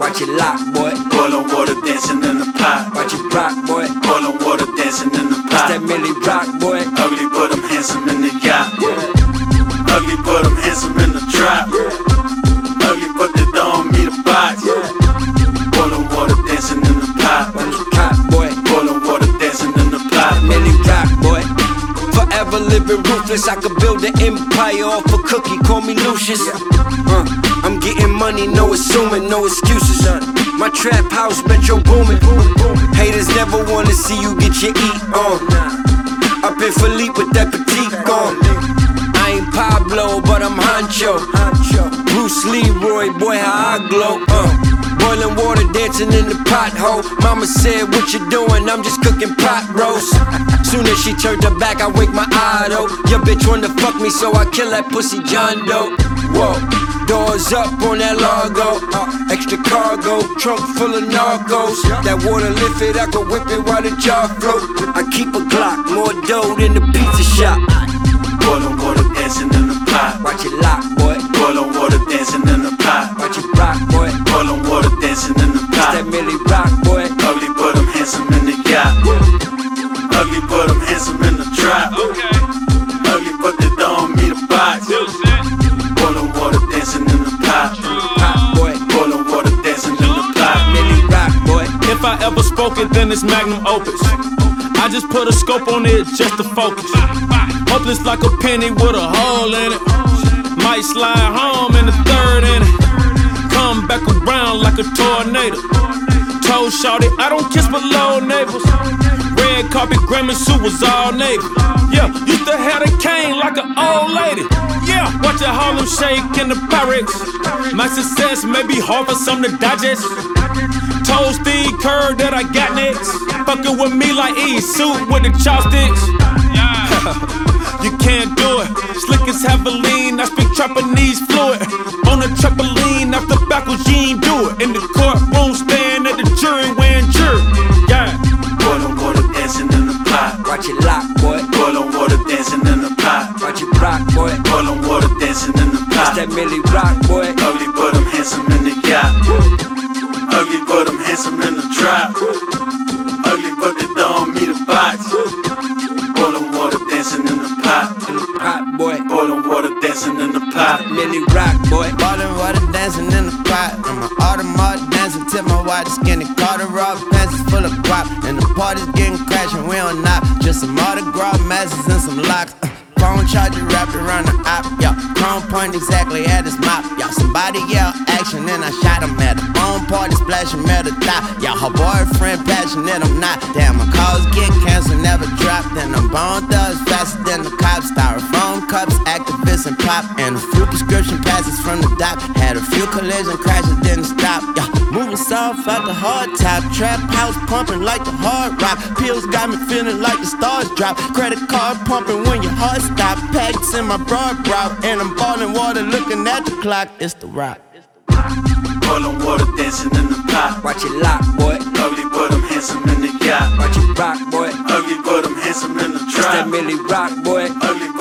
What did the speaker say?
Watch it lock, boy. Boiling water dancing in the pot. Watch it rock, boy. Boiling water dancing in the pot. It's that Millie rock, boy. Ugly but I'm handsome in the yacht. Ugly but I'm handsome in the trap. Ugly but they don't meet a box. Boiling water dancing in the pot. Watch it rock, boy. Boiling water dancing in the pot. Millie rock, boy. Forever living ruthless, I could build an empire off a cookie, call me Lucius. I'm getting money, no assuming, no excuses. My trap house, metro booming. Haters never wanna see you get your eat on. Up in Philippe with that petite on. I ain't Pablo, but I'm Hancho. Bruce Leroy, boy, how I glow. Boiling water, dancing in the pothole. Mama said, what you doing? I'm just cooking pot roast. Soon as she turned her back, I wake my eye though. Your bitch wanna fuck me, so I kill that pussy John Doe. Whoa, doors up on that Largo. Extra cargo, trunk full of narcos. That water lift it, I can whip it while the jar float. I keep a Glock, more dough than the pizza shop. Boiling water dancing in the pot. Watch it lock, boy. Boiling water dancing in the pot. Watch it rock, boy. Boiling water dancing in the pot. It's that Millie rock, boy. Ugly but I'm handsome in the yacht. Ugly but I'm handsome in the trap. Ugly but they don't meet a box. Boiling water dancing in the pot. Pop, boy. Boiling water dancing in the pot. Millie rock, boy. If I ever spoke it, then it's magnum opus. I just put a scope on it just to focus. Hopeless like a penny with a hole in it. Might slide home in the third inning. Come back around like a tornado. Told shawty I don't kiss below neighbors. Red carpet Grammys who was all navy. Yeah, used to have a cane like an old lady. Yeah, watch a Harlem Shake in the Pyrex. My success may be hard for some to digest. Told Steve Kerr that I got next. Fucking with me like E suit with the chopsticks. You can't do it. Slick as Heavenly, I speak Japanese fluid. On a trampoline, after backwards, you ain't do it. In the courtroom, stand at the jury, wearing jury. Yeah. Boiling water dancing in the pot. Watch it lock, boy. Boiling water dancing in the pot. Watch it rock, boy. Boiling water dancing in the It's pot. that Millie rock, boy. Ugly but I'm handsome in the yacht. Ugly but I'm handsome in the trap. Ugly but they don't meet a box. Boiling water dancing in the pot. Pop, boy. Boiling water dancing in the pot. Millie rock, boy. Boiling water dancing in the pot. And my automatic dancing till my white skinny Carter rock pants is full of guap. And the party's getting crashed we don't knock. Just some autograph masses and some locks. Phone charger wrapped around the op, yo. Chrome point exactly at his mouth, yo. Somebody yell action and I shot him at her. Phone party splashing metal top, yo. Her boyfriend passionate, I'm not. Damn, my calls get canceled, never drop. Then I'm bone thugs faster than the cops. Styrofoam cups, activists and pop. And a few prescription passes from the doc. Had a few collision crashes, didn't stop, yo. Moving soft out the hard top. Trap house pumping like the hard rock. Pills got me feeling like the stars drop. Credit card pumping when your heart stop. Packs in my broad route. And I'm boiling water looking at the clock. It's the rock. Boiling water dancing in the pot. Watch it lock, boy. Ugly but I'm handsome in the yacht. Watch it rock, boy. Ugly but I'm handsome in the It's that trap. Millie rock, boy. Ugly